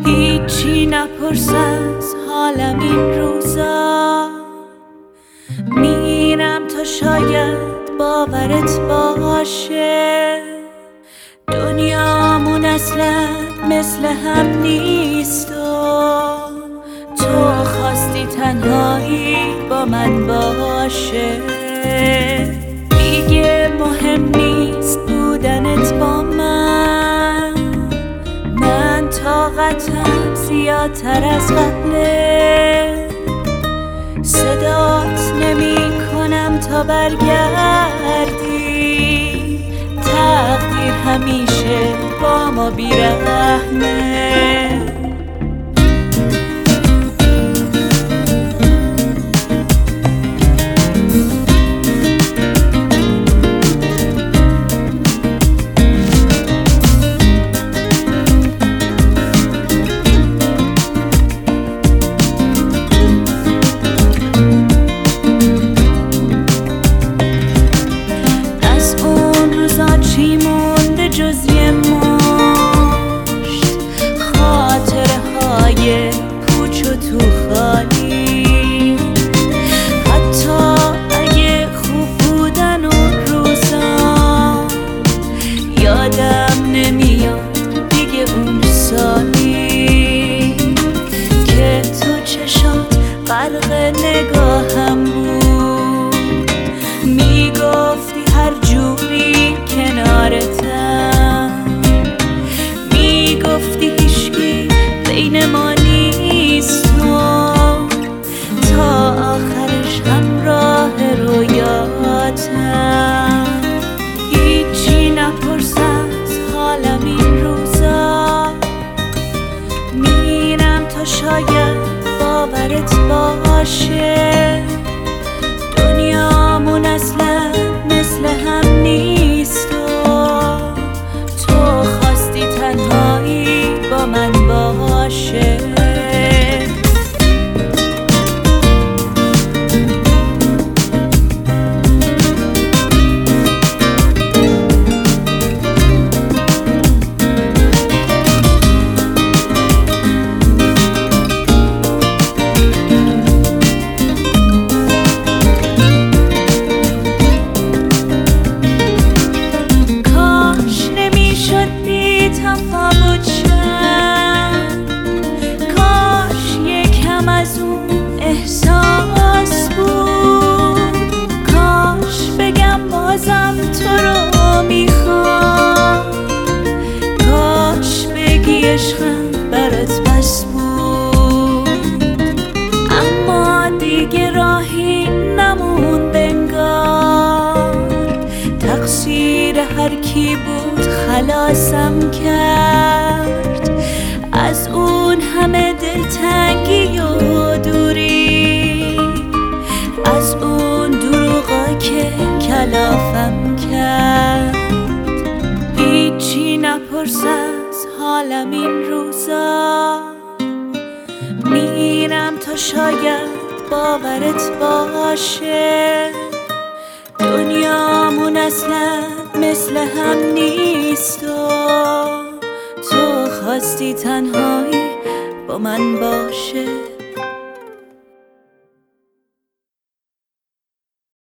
هیچی نپرس از حالم این روزا، میرم تا شاید باورت باشه دنیامون اصلا مثل هم نیست و تو خواستی تنهایی با من باشه. دیگه مهم نیست بودنت با من طاقتم زیادتر از قبله، صدات نمی کنم تا برگردی، تقدیر همیشه با ما بیرحمه. چی مونده جز یه مشت خاطره های پوچ و تو خالی، حتی اگه خوب بودن اون روزا یادم نمیاد دیگه اون سالی که تو چشات غرق نگاهم بود، میگفتی هر جوری کنارتم، میگفتی هیچکی بین ما نیست و تا آخرش همراه رویاتم. هیچی نپرس از حالم این روزا، میرم تا شاید باورت باشه دنیامون اصلا مثل هم نیست و تو خواستی تنهایی با من باشه. احساس بود کاش بگم بازم تو رو میخوام، کاش بگی عشقم برات بس بود، اما دیگه راهی نموند انگار، تقصیر هر کی بود خلاصم کرد از اون همه دلتنگی و دوری، از اون دروغا که کلافم کرد. هیچی نپرس از حالم این روزا، میرم تا شاید باورت باشه دنیامون اصلا مثل هم نیست و تو خواستی تنهایی با من باشه.